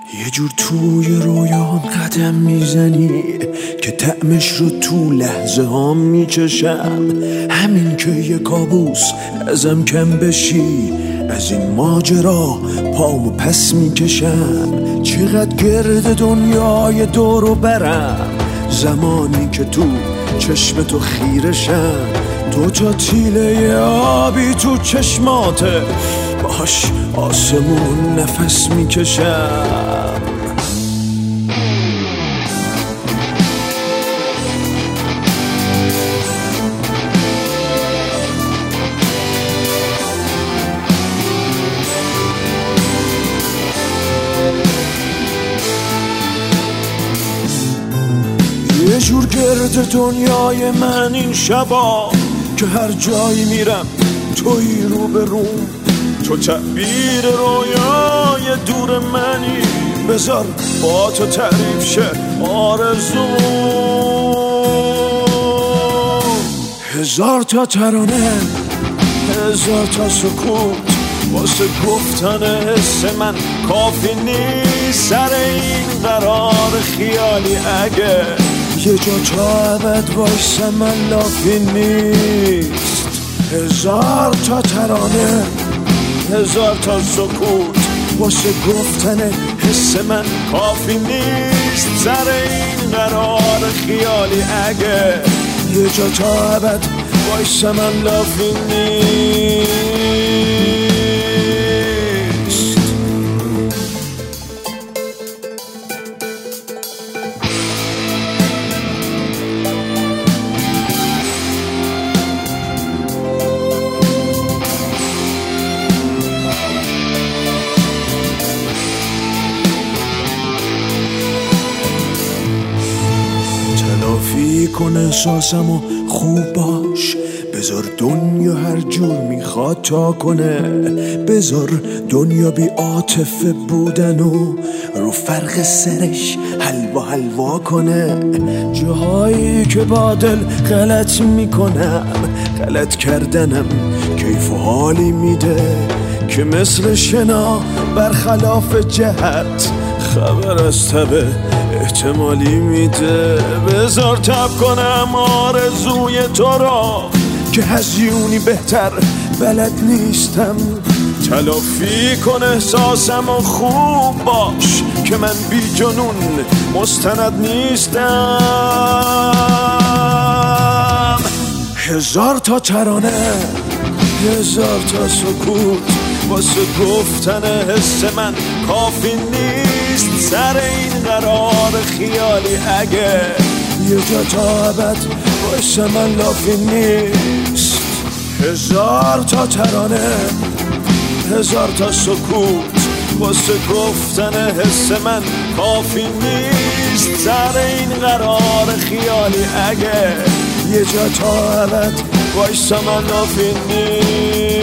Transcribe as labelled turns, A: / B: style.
A: یه جور توی رویام قدم میزنی که طعمش رو تو لحظه ها میچشم. همین که یه کابوس ازم کم بشی، از این ماجرا پامو پس میکشم. چقدر گرد دنیای دورو برم، زمانی که تو چشم تو خیرشم. تو تا تیله آبی تو چشماته، باش آسمون نفس میکشم. یه جور گرد دنیای من این شبا، که هر جایی میرم توی رو به روم. تو تعبیر رویای دور منی، بذار با تو تعریف شه آرزو. هزار تا ترانه، هزار تا سکوت، واسه گفتن حس من کافی نیست. سر این قرار خیالی اگه یه جا تا ابد وایسه من لافی نیست. هزار تا ترانه، هزار تا سکوت، واسه گفتن حس من کافی نیست. سر این قرار خیالی اگه یه جا تا ابد وایسه من لافی نیست. تلافی کن احساسم و خوب باش، بذار دنیا هر جور میخواد تا کنه. بذار دنیا بی عاطفه بودن و رو فرق سرش حلوا حلوا کنه. جاهایی که با دل غلط میکنم، غلط کردنم کیف و حالی میده، که مثل شنا برخلاف جهت خبر از تبه احتمالی میده. بذار تب کنم آرزوی تو را، که هزیونی بهتر بلد نیستم. تلافی کن احساسم و خوب باش، که من بی جنون مستند نیستم. هزار تا ترانه، هزار تا سکوت، واسه گفتن حس من کافی نیست. سر این قرار خیالی اگه یه جا تا ابد واسه من لافی نیست. هزار تا ترانه، هزار تا سکوت، واسه گفتن حس من کافی نیست. سر این قرار خیالی اگه یه جا تا ابد واسه من لافی نیست.